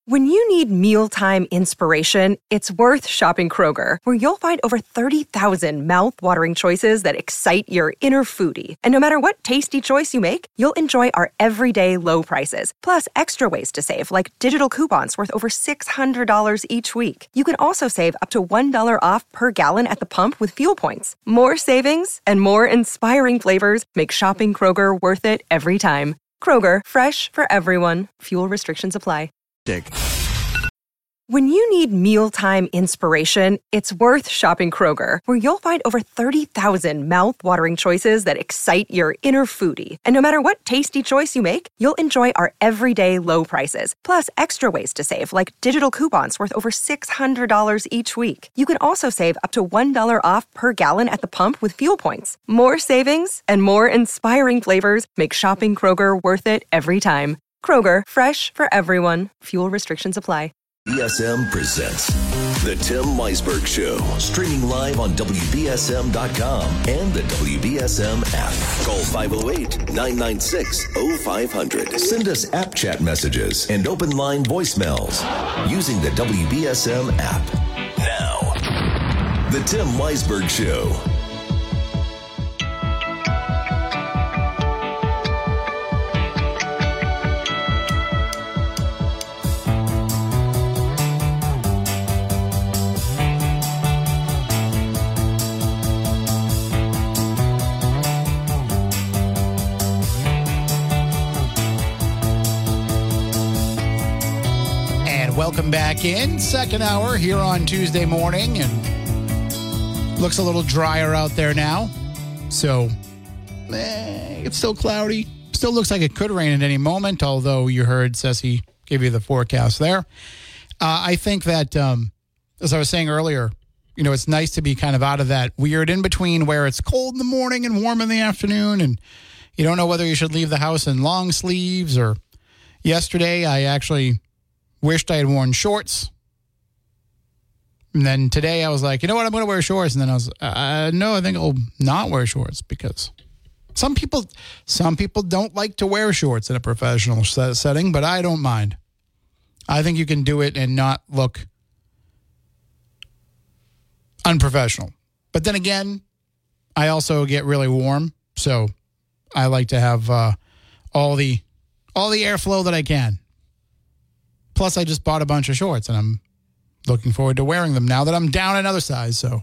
When you need mealtime inspiration, it's worth shopping Kroger, where you'll find over 30,000 mouth-watering choices that excite your inner foodie. And no matter what tasty choice you make, you'll enjoy our everyday low prices, plus extra ways to save, like digital coupons worth over $600 each week. You can also save up to $1 off per gallon at the pump with fuel points. More savings and more inspiring flavors make shopping Kroger worth it every time. Kroger, fresh for everyone. Fuel restrictions apply. When you need mealtime inspiration, it's worth shopping Kroger, where you'll find over 30,000 mouth-watering choices that excite your inner foodie. And no matter what tasty choice you make, you'll enjoy our everyday low prices, plus extra ways to save, like digital coupons worth over $600 each week. You can also save up to $1 off per gallon at the pump with fuel points. More savings and more inspiring flavors make shopping Kroger worth it every time. Kroger, fresh for everyone. Fuel restrictions apply. BSM presents The Tim Weisberg Show, streaming live on WBSM.com and the WBSM app. Call 508-996-0500. Send us app chat messages and open line voicemails using the WBSM app. Now, The Tim Weisberg Show. Welcome back in. Second hour here on Tuesday morning, and looks a little drier out there now. So, it's still cloudy. Still looks like it could rain at any moment, although you heard Ceci give you the forecast there. I think that, as I was saying earlier, you know, it's nice to be kind of out of that weird in-between where it's cold in the morning and warm in the afternoon, and you don't know whether you should leave the house in long sleeves or... Yesterday, I actually... wished I had worn shorts. And then today I was like, you know what, I'm going to wear shorts. And then I was, no, I think I'll not wear shorts because some people don't like to wear shorts in a professional setting, but I don't mind. I think you can do it and not look unprofessional. But then again, I also get really warm. So I like to have all the airflow that I can. Plus, I just bought a bunch of shorts, and I'm looking forward to wearing them now that I'm down another size. So,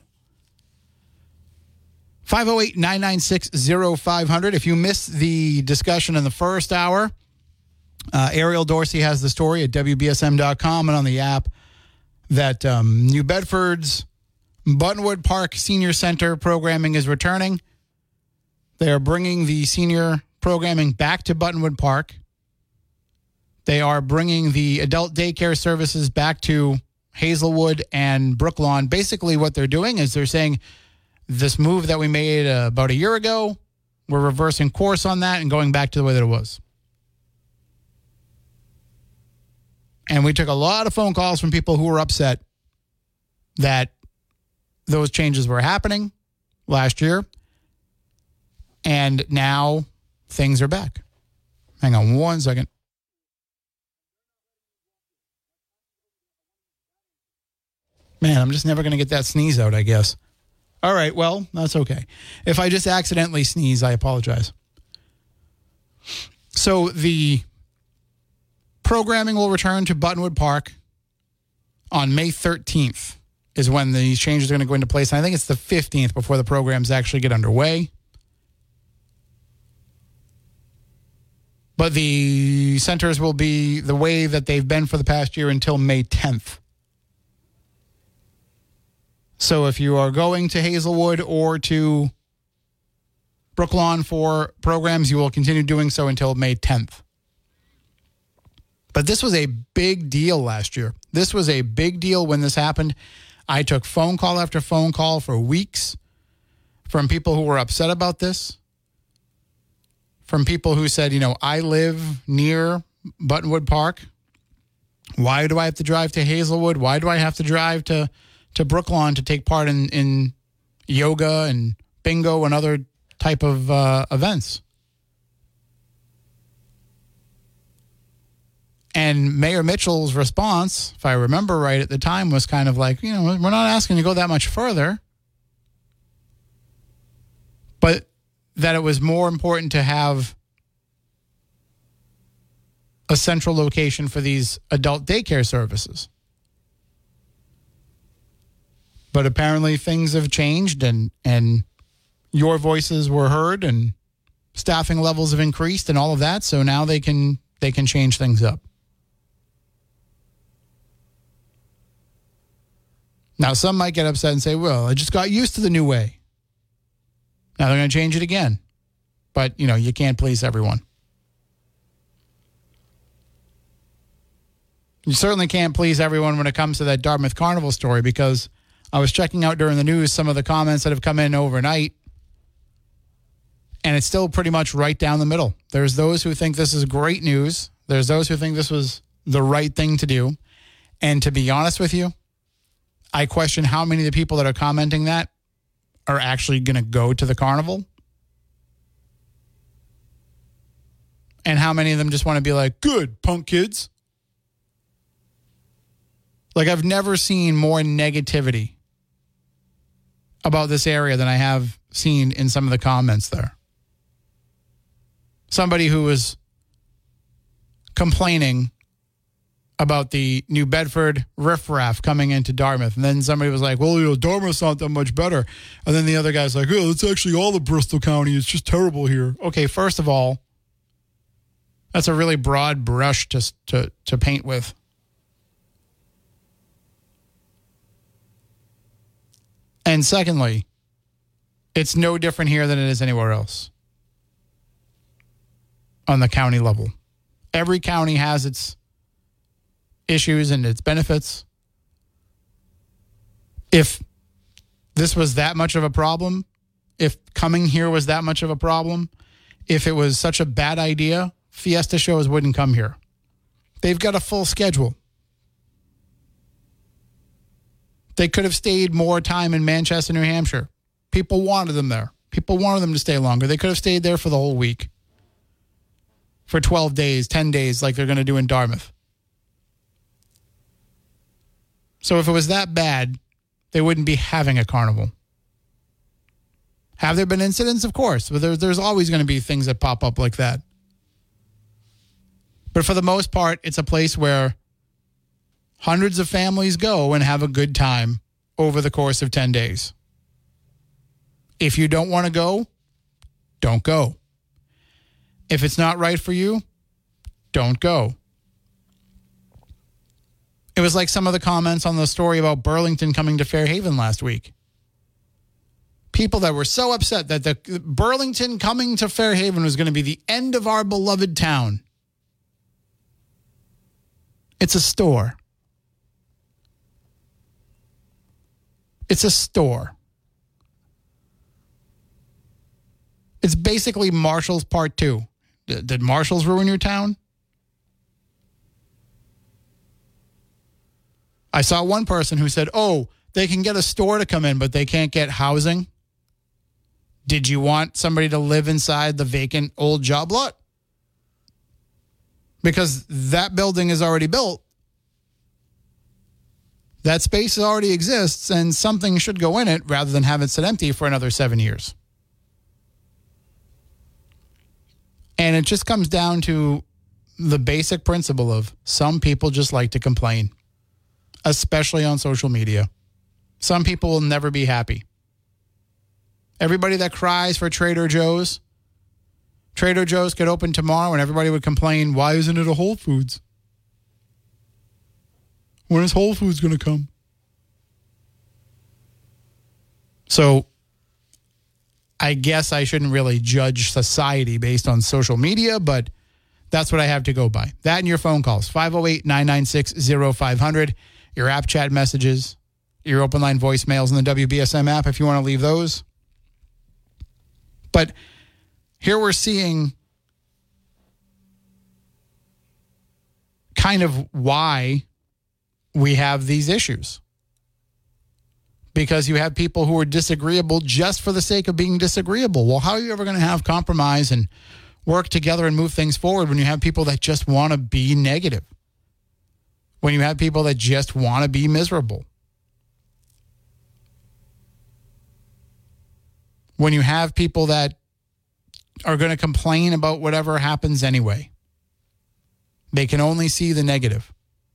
508-996-0500. If you missed the discussion in the first hour, Ariel Dorsey has the story at WBSM.com and on the app that New Bedford's Buttonwood Park Senior Center programming is returning. They are bringing the senior programming back to Buttonwood Park. They are bringing the adult daycare services back to Hazelwood and Brooklawn. Basically, what they're doing is they're saying this move that we made about a year ago, we're reversing course on that and going back to the way that it was. And we took a lot of phone calls from people who were upset that those changes were happening last year. And now things are back. Hang on one second. Man, I'm just never going to get that sneeze out, I guess. All right, well, that's okay. If I just accidentally sneeze, I apologize. So the programming will return to Buttonwood Park on May 13th is when these changes are going to go into place. And I think it's the 15th before the programs actually get underway. But the centers will be the way that they've been for the past year until May 10th. So if you are going to Hazelwood or to Brooklawn for programs, you will continue doing so until May 10th. But this was a big deal last year. This was a big deal when this happened. I took phone call after phone call for weeks from people who were upset about this, from people who said, you know, I live near Buttonwood Park. Why do I have to drive to Hazelwood? Why do I have to drive to Brooklawn to take part in yoga and bingo and other type of events? And Mayor Mitchell's response, if I remember right at the time, was kind of like, we're not asking to go that much further. But that it was more important to have a central location for these adult daycare services. But apparently things have changed and your voices were heard and staffing levels have increased and all of that. So now they can change things up. Now, some might get upset and say, well, I just got used to the new way. Now they're going to change it again. But, you can't please everyone. You certainly can't please everyone when it comes to that Dartmouth Carnival story, because I was checking out during the news some of the comments that have come in overnight, and it's still pretty much right down the middle. There's those who think this is great news. There's those who think this was the right thing to do. And to be honest with you, I question how many of the people that are commenting that are actually going to go to the carnival. And how many of them just want to be like, good, punk kids. Like, I've never seen more negativity about this area than I have seen in some of the comments there. Somebody who was complaining about the New Bedford riffraff coming into Dartmouth. And then somebody was like, well, Dartmouth's not that much better. And then the other guy's like, oh, it's actually all of Bristol County. It's just terrible here. Okay, first of all, that's a really broad brush to paint with. And secondly, it's no different here than it is anywhere else on the county level. Every county has its issues and its benefits. If this was that much of a problem, if coming here was that much of a problem, if it was such a bad idea, Fiesta shows wouldn't come here. They've got a full schedule. They could have stayed more time in Manchester, New Hampshire. People wanted them there. People wanted them to stay longer. They could have stayed there for the whole week. For 12 days, 10 days, like they're going to do in Dartmouth. So if it was that bad, they wouldn't be having a carnival. Have there been incidents? Of course. But there's always going to be things that pop up like that. But for the most part, it's a place where hundreds of families go and have a good time over the course of 10 days. If you don't want to go, don't go. If it's not right for you, don't go. It was like some of the comments on the story about Burlington coming to Fairhaven last week. People that were so upset that the Burlington coming to Fairhaven was going to be the end of our beloved town. It's a store. It's a store. It's basically Marshall's Part 2. Did Marshall's ruin your town? I saw one person who said, oh, they can get a store to come in, but they can't get housing. Did you want somebody to live inside the vacant old job lot? Because that building is already built. That space already exists, and something should go in it rather than have it sit empty for another 7 years. And it just comes down to the basic principle of some people just like to complain, especially on social media. Some people will never be happy. Everybody that cries for Trader Joe's could open tomorrow and everybody would complain, why isn't it a Whole Foods? When is Whole Foods going to come? So I guess I shouldn't really judge society based on social media, but that's what I have to go by. That and your phone calls, 508-996-0500, your app chat messages, your open line voicemails in the WBSM app if you want to leave those. But here we're seeing kind of why we have these issues. Because you have people who are disagreeable just for the sake of being disagreeable. Well, how are you ever going to have compromise and work together and move things forward when you have people that just want to be negative? when you have people that just want to be miserable, when you have people that are going to complain about whatever happens anyway. They can only see the negative.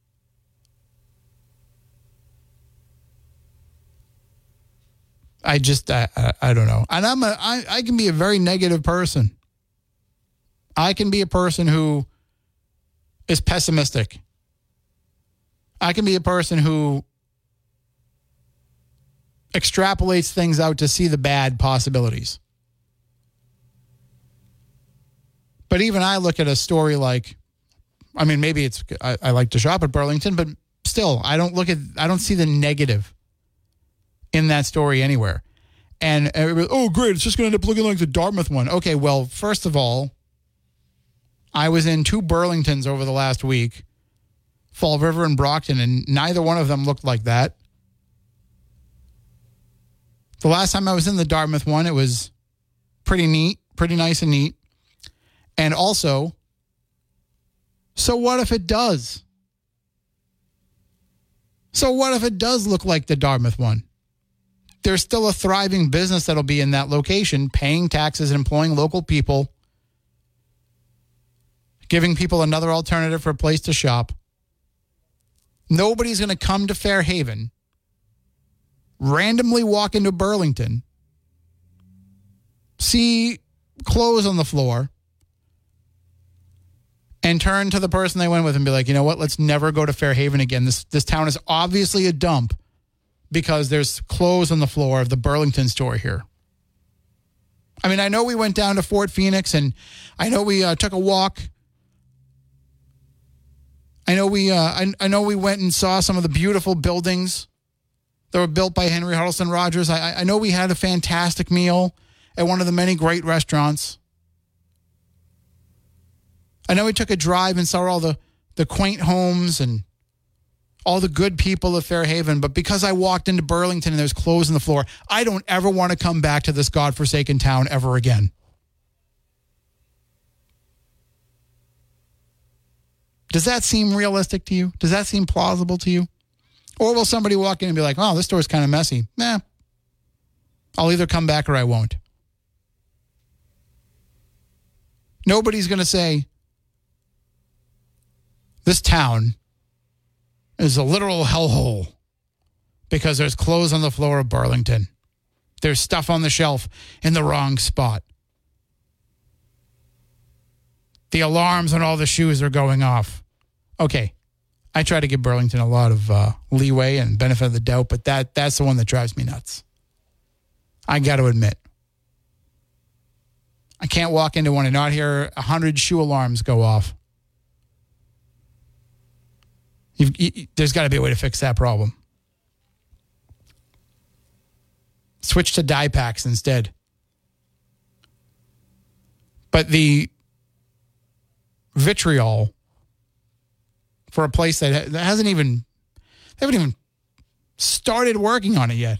I don't know. And I can be a very negative person. I can be a person who is pessimistic. I can be a person who extrapolates things out to see the bad possibilities. But even I look at a story like, I mean, maybe it's, I like to shop at Burlington, but still, I don't see the negative in that story anywhere. And oh, great, it's just going to end up looking like the Dartmouth one. Okay, well, first of all, I was in 2 Burlingtons over the last week, Fall River and Brockton, and neither one of them looked like that. The last time I was in the Dartmouth one, it was pretty neat, pretty nice and neat. And also, so what if it does? So what if it does look like the Dartmouth one? There's still a thriving business that'll be in that location, paying taxes and employing local people, giving people another alternative for a place to shop. Nobody's going to come to Fairhaven, randomly walk into Burlington, see clothes on the floor, and turn to the person they went with and be like, you know what, let's never go to Fairhaven again. This town is obviously a dump because there's clothes on the floor of the Burlington store here. I mean, I know we went down to Fort Phoenix, and I know we took a walk. I know we went and saw some of the beautiful buildings that were built by Henry Huddleston Rogers. I know we had a fantastic meal at one of the many great restaurants. I know we took a drive and saw all the quaint homes and all the good people of Fairhaven, but because I walked into Burlington and there's clothes on the floor, I don't ever want to come back to this godforsaken town ever again. Does that seem realistic to you? Does that seem plausible to you? Or will somebody walk in and be like, oh, this store's kind of messy? Nah. I'll either come back or I won't. Nobody's going to say, this town is a literal hellhole because there's clothes on the floor of Burlington. There's stuff on the shelf in the wrong spot. The alarms on all the shoes are going off. Okay, I try to give Burlington a lot of leeway and benefit of the doubt, but that's the one that drives me nuts. I got to admit. I can't walk into one and not hear 100 shoe alarms go off. There's got to be a way to fix that problem. Switch to dye packs instead. But the vitriol for a place that hasn't even, they haven't even started working on it yet.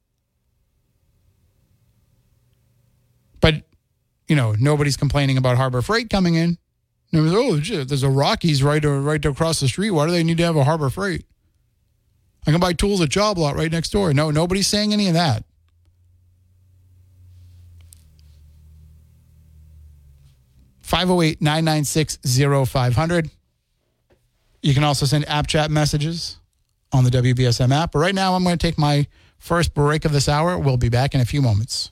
But, you know, nobody's complaining about Harbor Freight coming in. Oh, shit, there's a Rockies right across the street. Why do they need to have a Harbor Freight? I can buy tools at Job Lot right next door. No, nobody's saying any of that. (508-996-0500). You can also send app chat messages on the WBSM app. But right now, I'm going to take my first break of this hour. We'll be back in a few moments.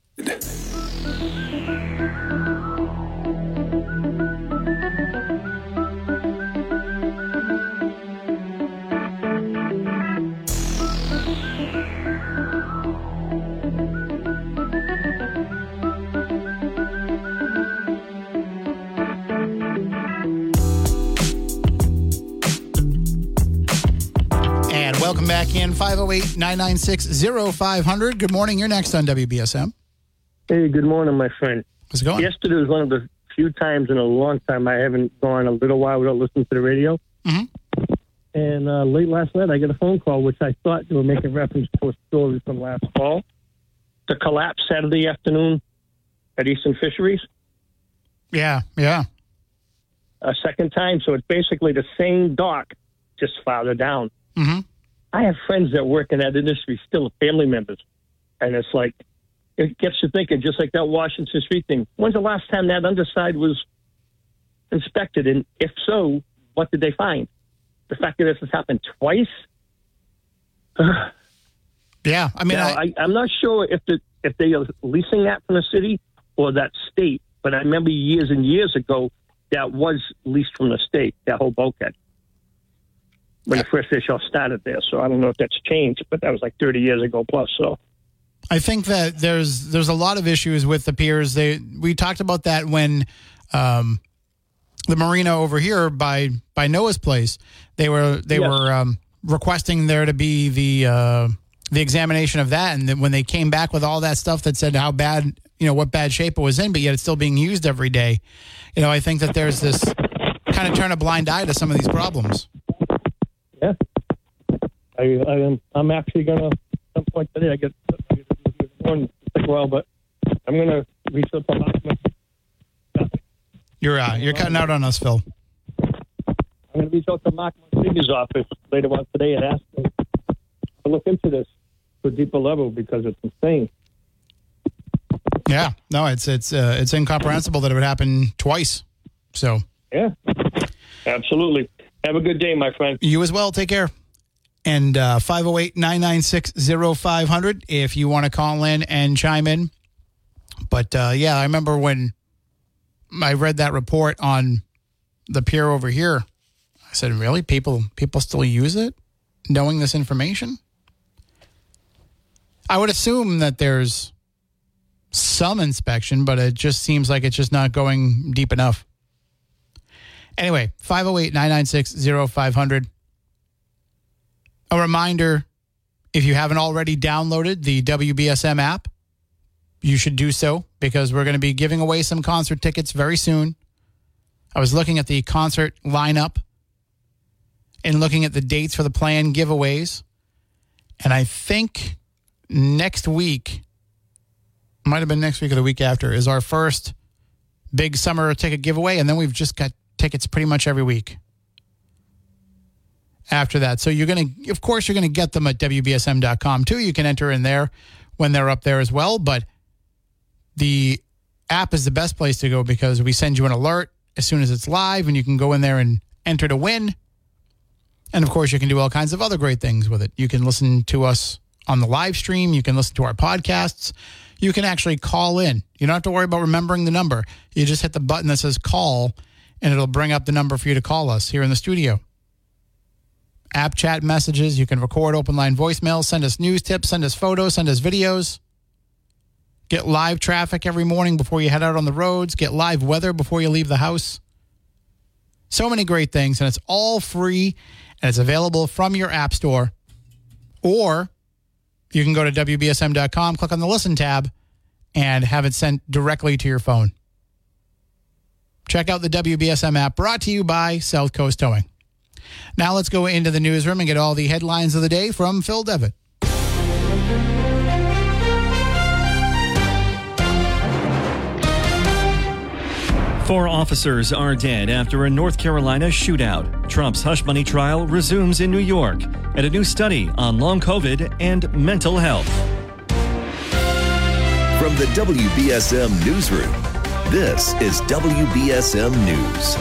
Welcome back in, 508-996-0500. Good morning. You're next on WBSM. Hey, good morning, my friend. How's it going? Yesterday was one of the few times in a long time I haven't gone a little while without listening to the radio. Mm-hmm. And late last night, I got a phone call, which I thought they were making reference to a story from last fall. The collapse Saturday afternoon at Eastern Fisheries. Yeah. A second time. So it's basically the same dock just farther down. Mm-hmm. I have friends that work in that industry, still family members. And it's like, it gets you thinking, just like that Washington Street thing. When's the last time that underside was inspected? And if so, what did they find? The fact that this has happened twice? Yeah, I mean, now, I'm not sure if they are leasing that from the city or that state, but I remember years and years ago that was leased from the state, that whole bulkhead, when the first issue started there. So I don't know if that's changed, but that was like 30 years ago plus. So I think that there's a lot of issues with the piers. We talked about that when the marina over here by Noah's place, they were requesting there to be the examination of that, and then when they came back with all that stuff that said how bad, what bad shape it was in, but yet it's still being used every day. I think that there's this kind of turn a blind eye to some of these problems. Yeah, I'm actually gonna at some point today. I get one take a while, but I'm gonna reach out to Hoffman. You're cutting out on us, Phil. I'm gonna reach out to Mark Monsignori's office later on today and ask him to look into this to a deeper level because it's insane. Yeah, no, it's incomprehensible that it would happen twice. So yeah, absolutely. Have a good day, my friend. You as well. Take care. And 508-996-0500 if you want to call in and chime in. But I remember when I read that report on the pier over here. I said, really? People still use it, knowing this information? I would assume that there's some inspection, but it just seems like it's just not going deep enough. Anyway, 508-996-0500. A reminder, if you haven't already downloaded the WBSM app, you should do so because we're going to be giving away some concert tickets very soon. I was looking at the concert lineup and looking at the dates for the planned giveaways. And I think next week, might have been next week or the week after, is our first big summer ticket giveaway. And then we've just got tickets pretty much every week after that. So you're going to get them at WBSM.com too. You can enter in there when they're up there as well. But the app is the best place to go because we send you an alert as soon as it's live and you can go in there and enter to win. And of course, you can do all kinds of other great things with it. You can listen to us on the live stream. You can listen to our podcasts. You can actually call in. You don't have to worry about remembering the number. You just hit the button that says call and it'll bring up the number for you to call us here in the studio. App chat messages. You can record open line voicemails, send us news tips, send us photos, send us videos. Get live traffic every morning before you head out on the roads. Get live weather before you leave the house. So many great things, and it's all free, and it's available from your app store. Or you can go to WBSM.com, click on the Listen tab, and have it sent directly to your phone. Check out the WBSM app, brought to you by South Coast Towing. Now let's go into the newsroom and get all the headlines of the day from Phil Devitt. 4 officers are dead after a North Carolina shootout. Trump's hush money trial resumes in New York. And a new study on long COVID and mental health. From the WBSM Newsroom, this is WBSM News.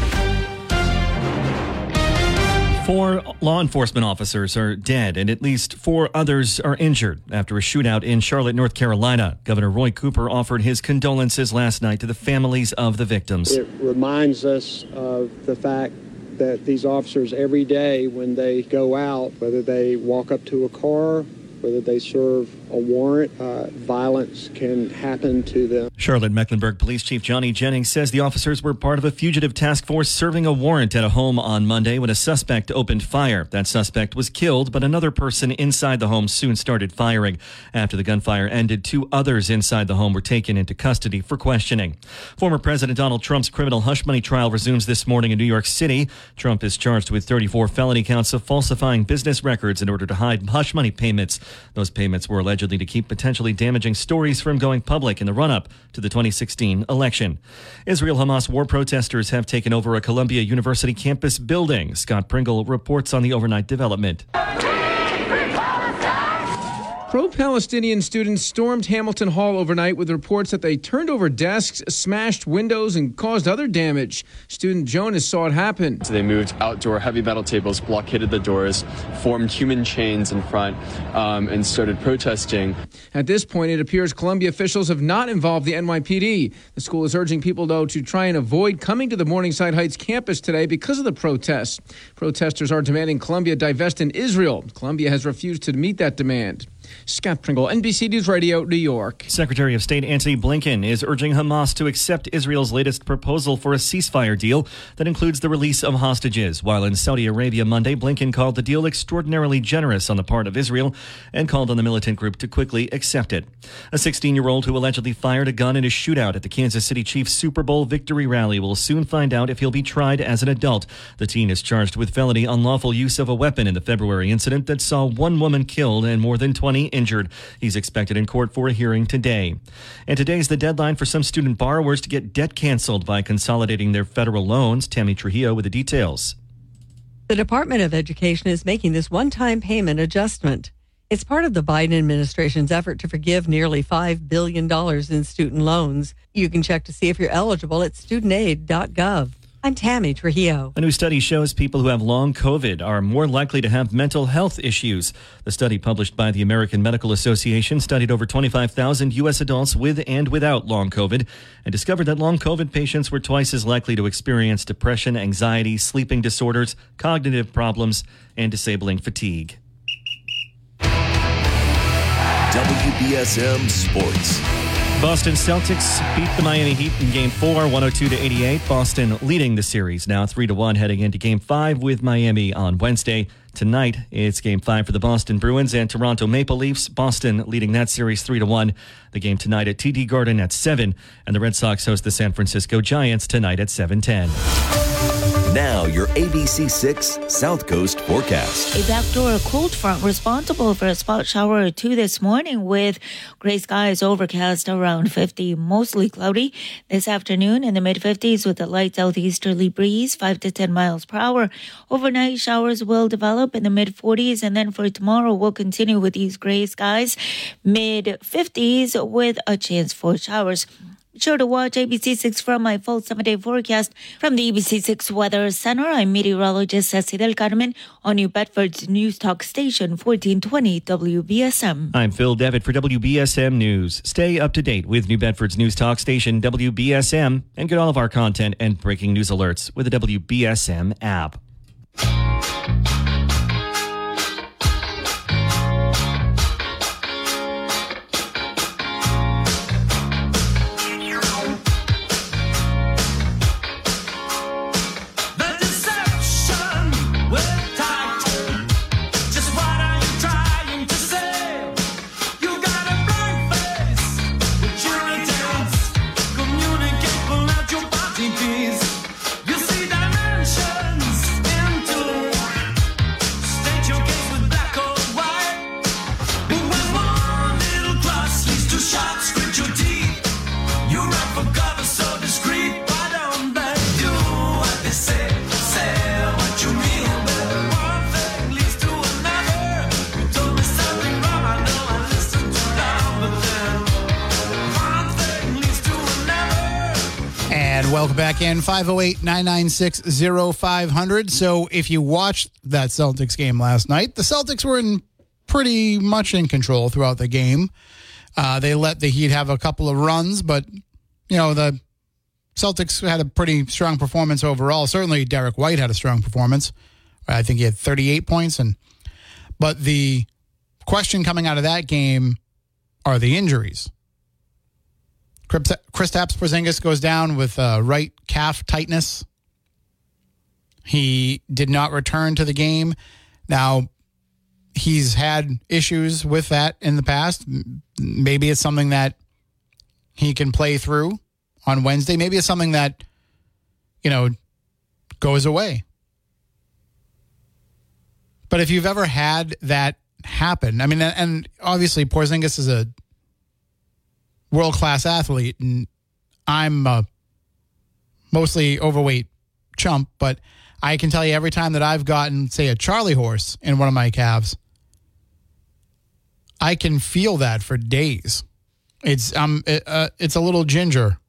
4 law enforcement officers are dead and at least 4 others are injured after a shootout in Charlotte, North Carolina. Governor Roy Cooper offered his condolences last night to the families of the victims. It reminds us of the fact that these officers every day when they go out, whether they walk up to a car, whether they serve a warrant, violence can happen to them. Charlotte-Mecklenburg Police Chief Johnny Jennings says the officers were part of a fugitive task force serving a warrant at a home on Monday when a suspect opened fire. That suspect was killed, but another person inside the home soon started firing. After the gunfire ended, 2 others inside the home were taken into custody for questioning. Former President Donald Trump's criminal hush money trial resumes this morning in New York City. Trump is charged with 34 felony counts of falsifying business records in order to hide hush money payments. Those payments were alleged allegedly to keep potentially damaging stories from going public in the run-up to the 2016 election. Israel-Hamas war protesters have taken over a Columbia University campus building. Scott Pringle reports on the overnight development. Pro-Palestinian students stormed Hamilton Hall overnight with reports that they turned over desks, smashed windows, and caused other damage. Student Jonas saw it happen. So they moved outdoor heavy metal tables, blockaded the doors, formed human chains in front, and started protesting. At this point, it appears Columbia officials have not involved the NYPD. The school is urging people, though, to try and avoid coming to the Morningside Heights campus today because of the protests. Protesters are demanding Columbia divest in Israel. Columbia has refused to meet that demand. Scott Pringle, NBC News Radio, New York. Secretary of State Antony Blinken is urging Hamas to accept Israel's latest proposal for a ceasefire deal that includes the release of hostages. While in Saudi Arabia Monday, Blinken called the deal extraordinarily generous on the part of Israel and called on the militant group to quickly accept it. A 16-year-old who allegedly fired a gun in a shootout at the Kansas City Chiefs Super Bowl victory rally will soon find out if he'll be tried as an adult. The teen is charged with felony unlawful use of a weapon in the February incident that saw one woman killed and more than 20 injured. He's expected in court for a hearing today. And today's the deadline for some student borrowers to get debt canceled by consolidating their federal loans. Tammy Trujillo with the details. The Department of Education is making this one-time payment adjustment. It's part of the Biden administration's effort to forgive nearly $5 billion in student loans. You can check to see if you're eligible at studentaid.gov. I'm Tammy Trujillo. A new study shows people who have long COVID are more likely to have mental health issues. The study, published by the American Medical Association, studied over 25,000 U.S. adults with and without long COVID and discovered that long COVID patients were twice as likely to experience depression, anxiety, sleeping disorders, cognitive problems, and disabling fatigue. WBSM Sports. Boston Celtics beat the Miami Heat in Game 4, 102-88. Boston leading the series now 3-1 heading into Game 5 with Miami on Wednesday. Tonight, it's Game 5 for the Boston Bruins and Toronto Maple Leafs. Boston leading that series 3-1. The game tonight at TD Garden at 7, and the Red Sox host the San Francisco Giants tonight at 7:10. Now, your ABC6 South Coast forecast. A backdoor cold front responsible for a spot shower or two this morning with gray skies, overcast around 50, mostly cloudy. This afternoon in the mid-50s with a light southeasterly breeze, 5 to 10 miles per hour. Overnight showers will develop in the mid-40s, and then for tomorrow we'll continue with these gray skies, mid-50s with a chance for showers. Be sure to watch ABC6 for my full 7-day forecast. From the ABC6 Weather Center, I'm meteorologist Ceci Del Carmen on New Bedford's News Talk Station, 1420 WBSM. I'm Phil Devitt for WBSM News. Stay up to date with New Bedford's News Talk Station, WBSM, and get all of our content and breaking news alerts with the WBSM app. Welcome back in, 508-996-0500. So if you watched that Celtics game last night, the Celtics were pretty much in control throughout the game. They let the Heat have a couple of runs, but, the Celtics had a pretty strong performance overall. Certainly Derek White had a strong performance. I think he had 38 points. But the question coming out of that game are the injuries. Kristaps Porzingis goes down with right calf tightness. He did not return to the game. Now, he's had issues with that in the past. Maybe it's something that he can play through on Wednesday. Maybe it's something that, goes away. But if you've ever had that happen. I mean, and obviously Porzingis is a world-class athlete, and I'm a mostly overweight chump, but I can tell you every time that I've gotten, say, a Charlie horse in one of my calves, I can feel that for days. It's a little gingerly.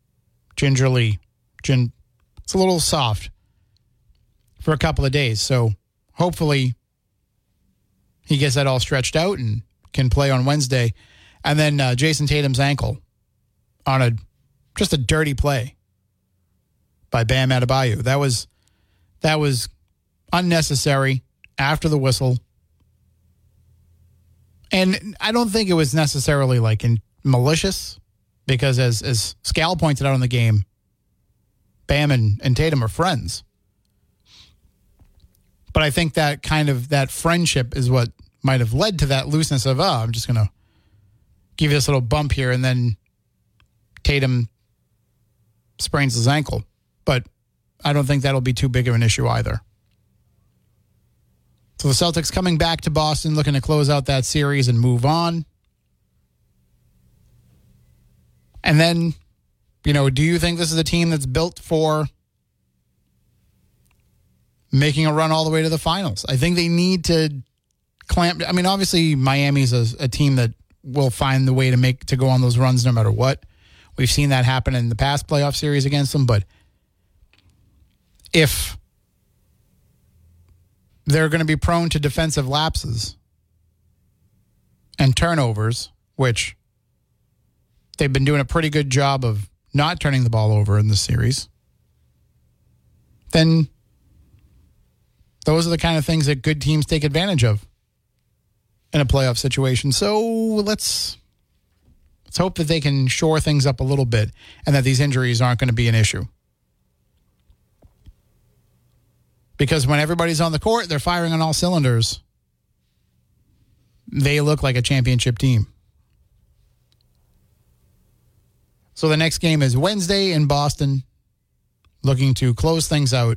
It's a little soft for a couple of days. So hopefully he gets that all stretched out and can play on Wednesday. And then Jason Tatum's ankle on just a dirty play by Bam Adebayo. That was unnecessary after the whistle. And I don't think it was necessarily like malicious, because as Scal pointed out in the game, Bam and Tatum are friends. But I think that that friendship is what might have led to that looseness of, I'm just going to give you this little bump here, and then Tatum sprains his ankle. But I don't think that'll be too big of an issue either. So the Celtics coming back to Boston, looking to close out that series and move on. And then, do you think this is a team that's built for making a run all the way to the finals? I think they need to clamp. I mean, obviously Miami's a team that will find the way to go on those runs no matter what. We've seen that happen in the past playoff series against them, but if they're going to be prone to defensive lapses and turnovers, which they've been doing a pretty good job of not turning the ball over in this series, then those are the kind of things that good teams take advantage of in a playoff situation. So let's hope that they can shore things up a little bit and that these injuries aren't going to be an issue. Because when everybody's on the court, they're firing on all cylinders. They look like a championship team. So the next game is Wednesday in Boston, looking to close things out.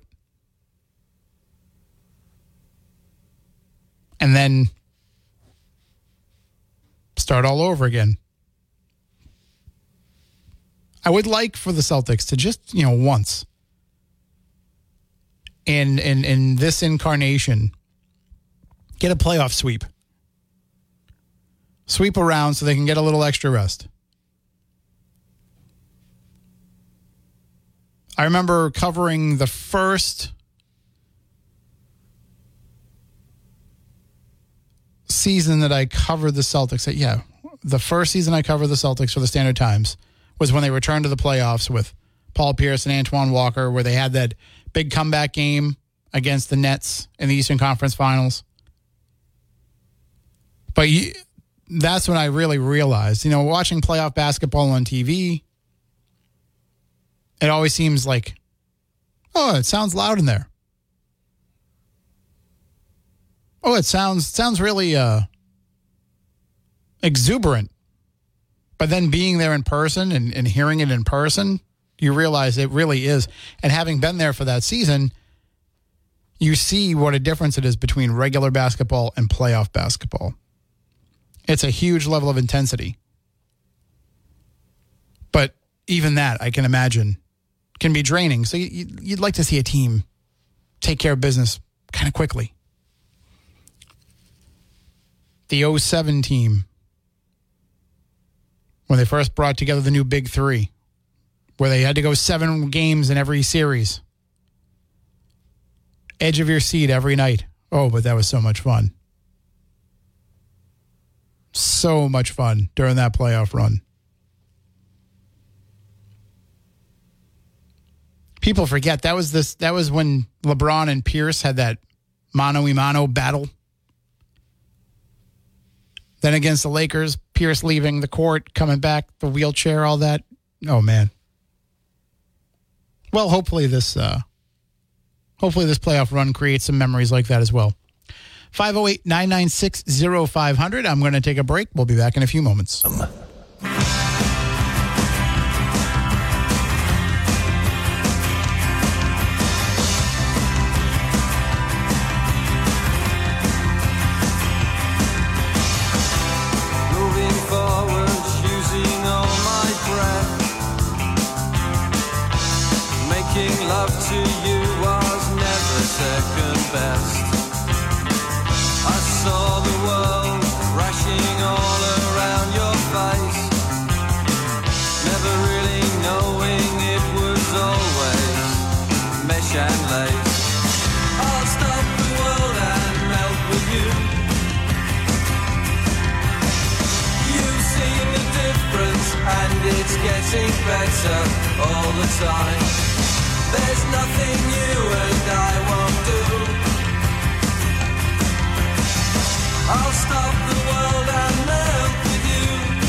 And then start all over again. I would like for the Celtics to just, once in this incarnation, get a playoff sweep. Sweep around so they can get a little extra rest. I remember covering the first season that I covered the Celtics. The first season I covered the Celtics for the Standard Times was when they returned to the playoffs with Paul Pierce and Antoine Walker, where they had that big comeback game against the Nets in the Eastern Conference Finals. But that's when I really realized, watching playoff basketball on TV, it always seems like, it sounds loud in there. It sounds really exuberant. But then being there in person and hearing it in person, you realize it really is. And having been there for that season, you see what a difference it is between regular basketball and playoff basketball. It's a huge level of intensity. But even that, I can imagine, can be draining. So you'd like to see a team take care of business kind of quickly. The 2007 team, when they first brought together the new Big Three, where they had to go 7 games in every series. Edge of your seat every night. But that was so much fun. So much fun during that playoff run. People forget that was when LeBron and Pierce had that mano-a-mano battle. Then against the Lakers, Pierce leaving the court, coming back, the wheelchair, all that. Oh, man. Well, hopefully this playoff run creates some memories like that as well. 508-996-0500. I'm going to take a break. We'll be back in a few moments. to you was never second best. I saw the world crashing all around your face, never really knowing it was always mesh and lace. I'll stop the world and melt with you. You've seen the difference and it's getting better all the time. There's nothing you and I won't do. I'll stop the world and melt with you.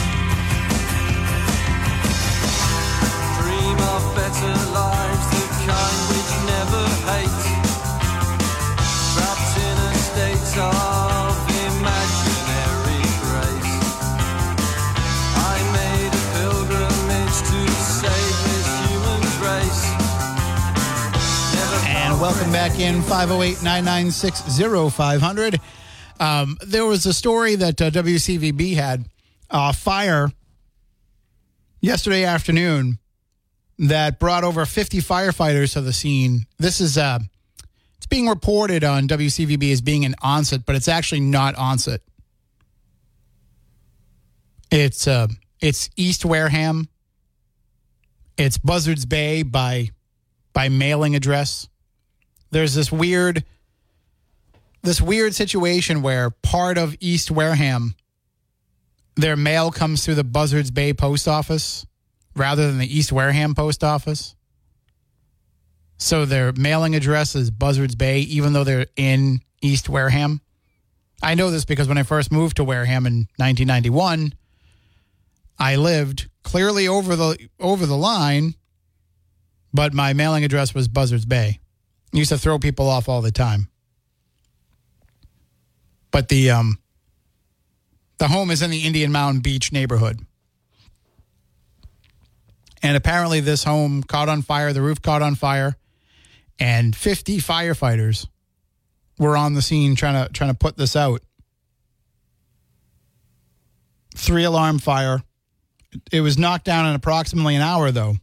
Dream of better lives, the kind which never hate. Trapped in a state of imaginary grace. I made a pilgrimage to save this human race. And welcome back in 508-996-0500. There was a story that WCVB had, fire yesterday afternoon that brought over 50 firefighters to the scene. This is, it's being reported on WCVB as being an onset, but it's actually not onset. It's East Wareham. It's Buzzards Bay by mailing address. There's this weird situation where part of East Wareham, their mail comes through the Buzzards Bay post office rather than the East Wareham post office. So their mailing address is Buzzards Bay, even though they're in East Wareham. I know this because when I first moved to Wareham in 1991, I lived clearly over the line, but my mailing address was Buzzards Bay. I used to throw people off all the time. But the home is in the Indian Mountain Beach neighborhood. And apparently this home caught on fire, the roof caught on fire, and 50 firefighters were on the scene trying to put this out. 3-alarm fire. It was knocked down in approximately an hour, though.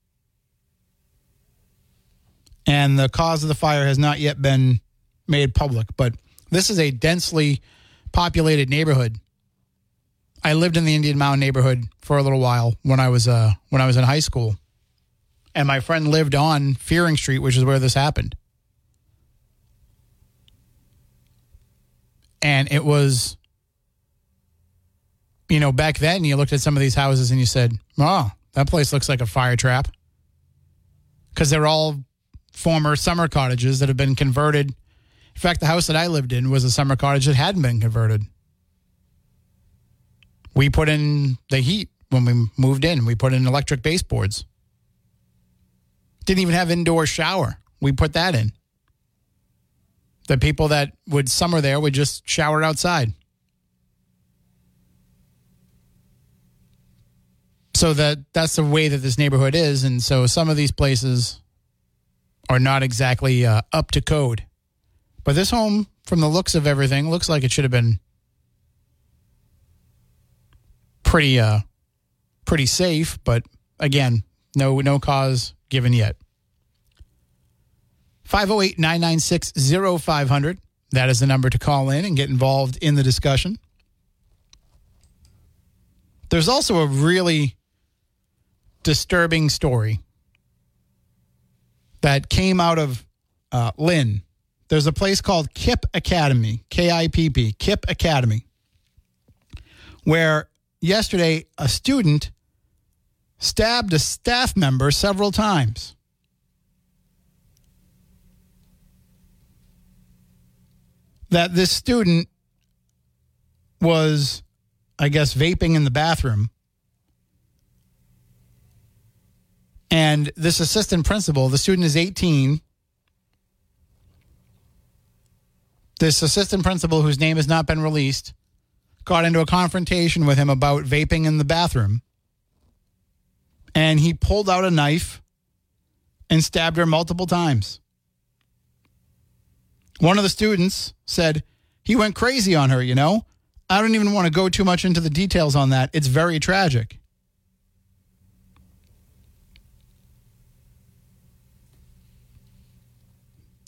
And the cause of the fire has not yet been made public, but this is a densely populated neighborhood. I lived in the Indian Mountain neighborhood for a little while when I was in high school, and my friend lived on Fearing Street, which is where this happened. And it was, back then you looked at some of these houses and you said, "Oh, that place looks like a fire trap," because they're all former summer cottages that have been converted. In fact, the house that I lived in was a summer cottage that hadn't been converted. We put in the heat when we moved in. We put in electric baseboards. Didn't even have indoor shower. We put that in. The people that would summer there would just shower outside. So that's the way that this neighborhood is. And so some of these places are not exactly up to code. But this home, from the looks of everything, looks like it should have been pretty safe. But again, no cause given yet. 508-996-0500. That is the number to call in and get involved in the discussion. There's also a really disturbing story that came out of Lynn. There's a place called KIPP Academy, K-I-P-P, KIPP Academy, where yesterday a student stabbed a staff member several times. That this student was, I guess, vaping in the bathroom. And this assistant principal, the student is 18. This assistant principal, whose name has not been released, got into a confrontation with him about vaping in the bathroom. And he pulled out a knife and stabbed her multiple times. One of the students said, he went crazy on her, I don't even want to go too much into the details on that. It's very tragic.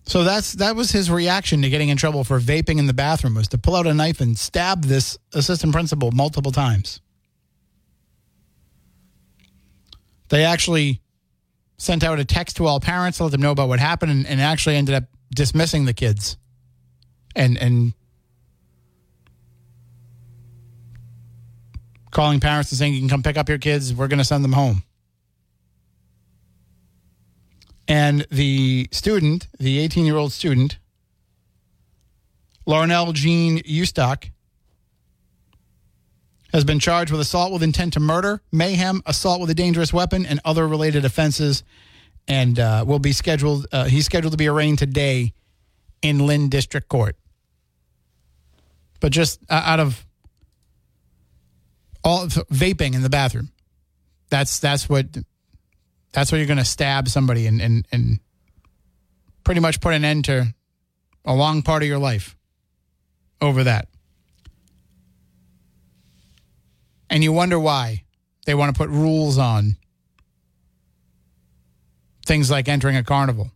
So that was his reaction to getting in trouble for vaping in the bathroom, was to pull out a knife and stab this assistant principal multiple times. They actually sent out a text to all parents to let them know about what happened, and actually ended up dismissing the kids and calling parents and saying, you can come pick up your kids, we're going to send them home. And the student, the 18-year-old student, Larnell Jean Eustock, has been charged with assault with intent to murder, mayhem, assault with a dangerous weapon, and other related offenses, and will be scheduled. He's scheduled to be arraigned today in Lynn District Court. But just out of all vaping in the bathroom, that's what you're going to stab somebody and pretty much put an end to a long part of your life over that. And you wonder why they want to put rules on things like entering a carnival.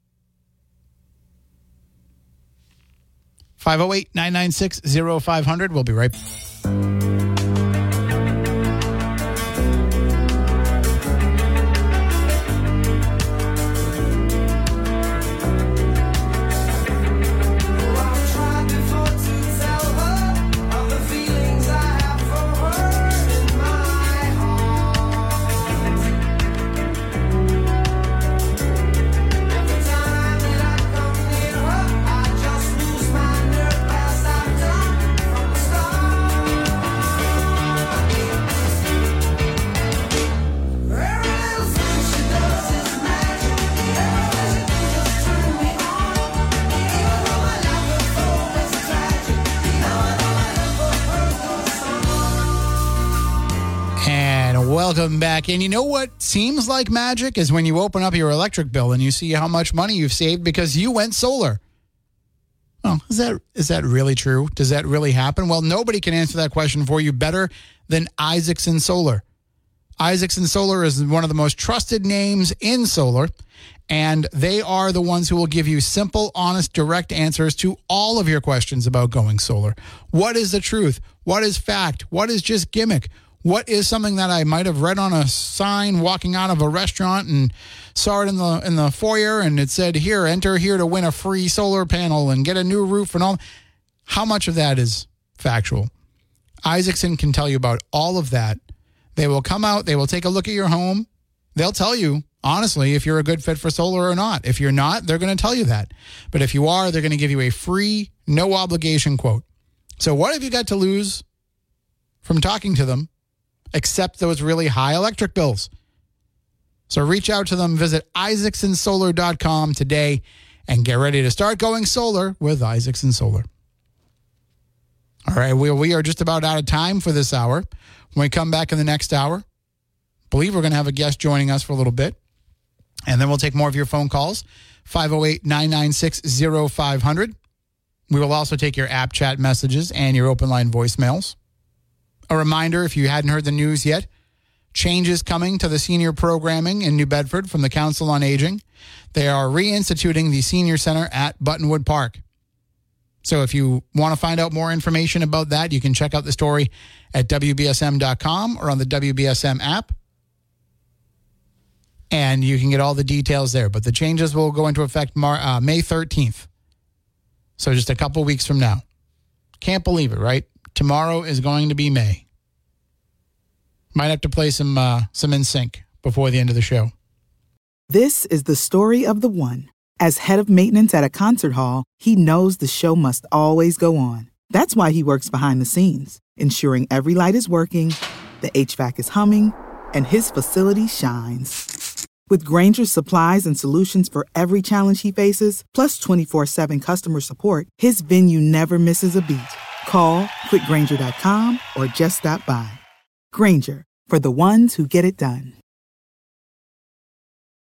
508-996-0500. We'll be right back. Welcome back. And you know what seems like magic is when you open up your electric bill and you see how much money you've saved because you went solar. Oh, is that really true? Does that really happen? Well, nobody can answer that question for you better than Isaacson Solar. Isaacson Solar is one of the most trusted names in solar, and they are the ones who will give you simple, honest, direct answers to all of your questions about going solar. What is the truth? What is fact? What is just gimmick? What is something that I might have read on a sign walking out of a restaurant and saw it in the foyer and it said, here, enter here to win a free solar panel and get a new roof and all? How much of that is factual? Isaacson can tell you about all of that. They will come out. They will take a look at your home. They'll tell you, honestly, if you're a good fit for solar or not. If you're not, they're going to tell you that. But if you are, they're going to give you a free, no obligation quote. So what have you got to lose from talking to them except those really high electric bills? So reach out to them. Visit isaacsonsolar.com today and get ready to start going solar with Isaacson Solar. All right, we are just about out of time for this hour. When we come back in the next hour, I believe we're going to have a guest joining us for a little bit. And then we'll take more of your phone calls, 508-996-0500. We will also take your app chat messages and your open line voicemails. A reminder, if you hadn't heard the news yet, changes coming to the senior programming in New Bedford from the Council on Aging. They are reinstituting the Senior Center at Buttonwood Park. So if you want to find out more information about that, you can check out the story at WBSM.com or on the WBSM app. And you can get all the details there. But the changes will go into effect May 13th. So just a couple weeks from now. Can't believe it, right? Tomorrow is going to be May. Might have to play some NSYNC before the end of the show. This is the story of the one. As head of maintenance at a concert hall, he knows the show must always go on. That's why he works behind the scenes, ensuring every light is working, the HVAC is humming, and his facility shines. With Grainger's supplies and solutions for every challenge he faces, plus 24/7 customer support, his venue never misses a beat. Call quickgrainger.com or just stop by. Grainger, for the ones who get it done.